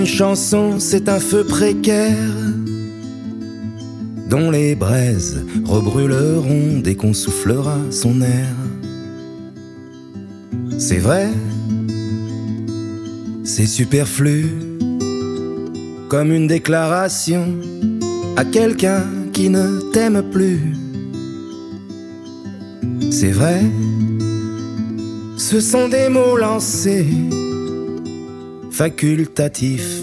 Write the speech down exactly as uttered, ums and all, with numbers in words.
Une chanson, c'est un feu précaire dont les braises rebrûleront dès qu'on soufflera son air. C'est vrai, c'est superflu, comme une déclaration à quelqu'un qui ne t'aime plus. C'est vrai, ce sont des mots lancés, facultatifs